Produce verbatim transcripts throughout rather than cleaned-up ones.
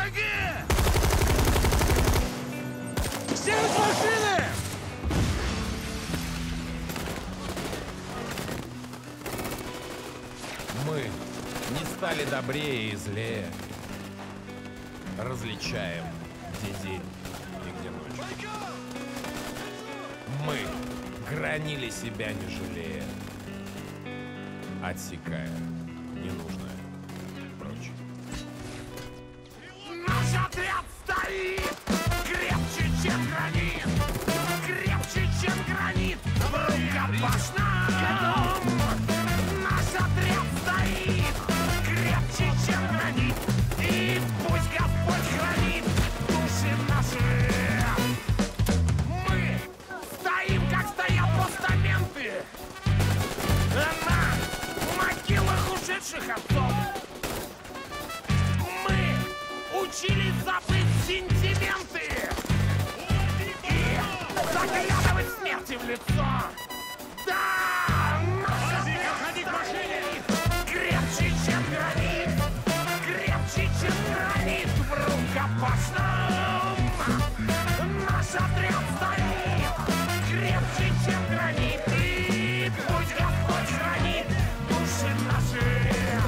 Враги! Все из машины! Мы не стали добрее и злее. Различаем, где день и где ночь. Мы гранили себя не жалея, отсекая ненужное прочь. Наш отряд стоит крепче, чем гранит, крепче, чем гранит в рукопашном. Наш отряд стоит крепче, чем гранит, и пусть Господь хранит души наши. Мы стоим, как стоят постаменты на могилах ушедших отцов. Мы учились забыть сентименты и заглядывать смерти в лицо. Да! Наш отряд стоит крепче, чем гранит, крепче, чем гранит в рукопашном. Наш отряд стоит крепче, чем гранит, и пусть Господь хранит души наши.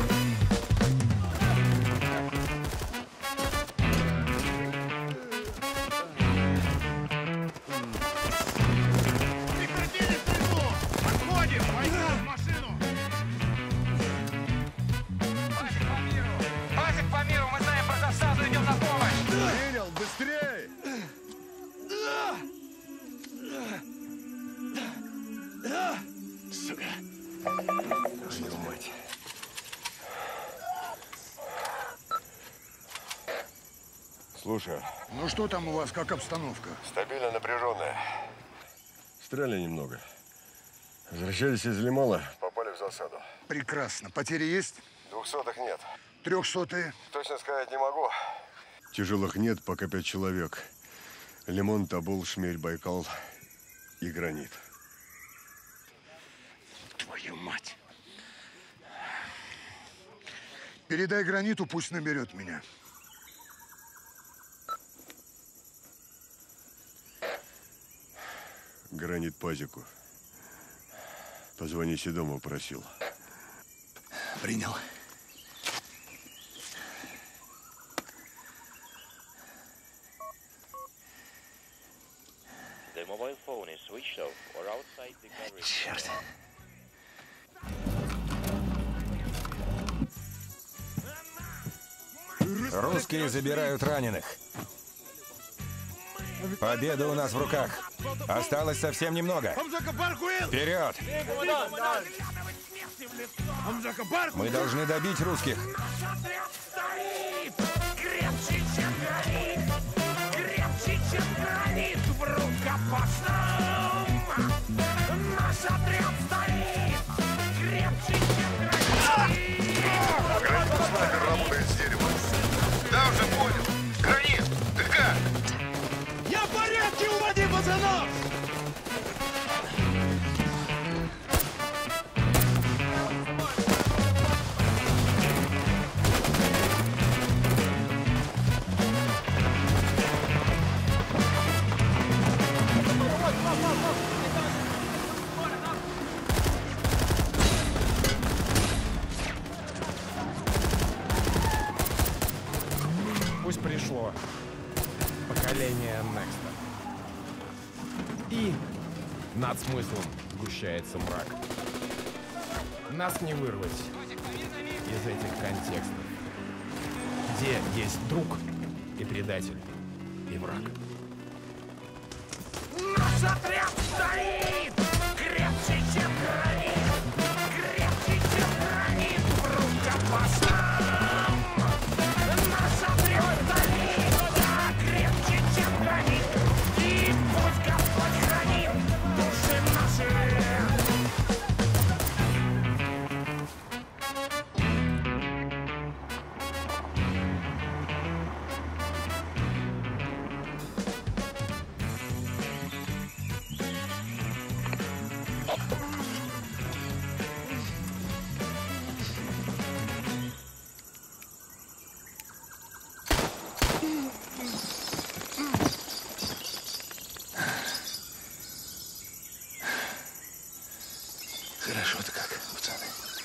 Прекратили стрельбу! Отходим! Войдем в машину! Пасик по миру! Пасик по миру! Мы знаем про засаду, идем на помощь! Принял, быстрее! Сука! Твою мать. Слушай, Ну что там у вас, как обстановка? стабильно напряженная. Стреляли немного. Возвращались из Лимала, попали в засаду. Прекрасно. Потери есть? Двухсотых нет. Трехсотые? Точно сказать не могу. Тяжелых нет, пока пять человек. Лимон, Тобол, Шмель, Байкал и Гранит. Твою мать. Передай Граниту, пусть наберет меня. Гранит Пазику. Позвони Седому, просил. Принял. The mobile phone is switched off or outside the coverage. Черт. Русские забирают раненых. Победа у нас в руках. Осталось совсем немного. Вперед! Мы должны добить русских. Наш отряд стоит крепче, чем гранит, крепче, чем гранит в рукопашном. Наш отряд стоит крепче, чем гранит. Снайпер работает с деревом. Да, уже понял. Гранит, ты как? Я в порядке, уводи пацанов! Пусть пришло поколение Некста. И над смыслом сгущается мрак. Нас не вырвать из этих контекстов, где есть друг и предатель, и враг. Наш отряд стоит крепче, чем гранит, крепче, чем гранит в рукопашном. Наш отряд стоит да, крепче, чем гранит, и пусть Господь хранит души наши. Хорошо-то как, пацаны.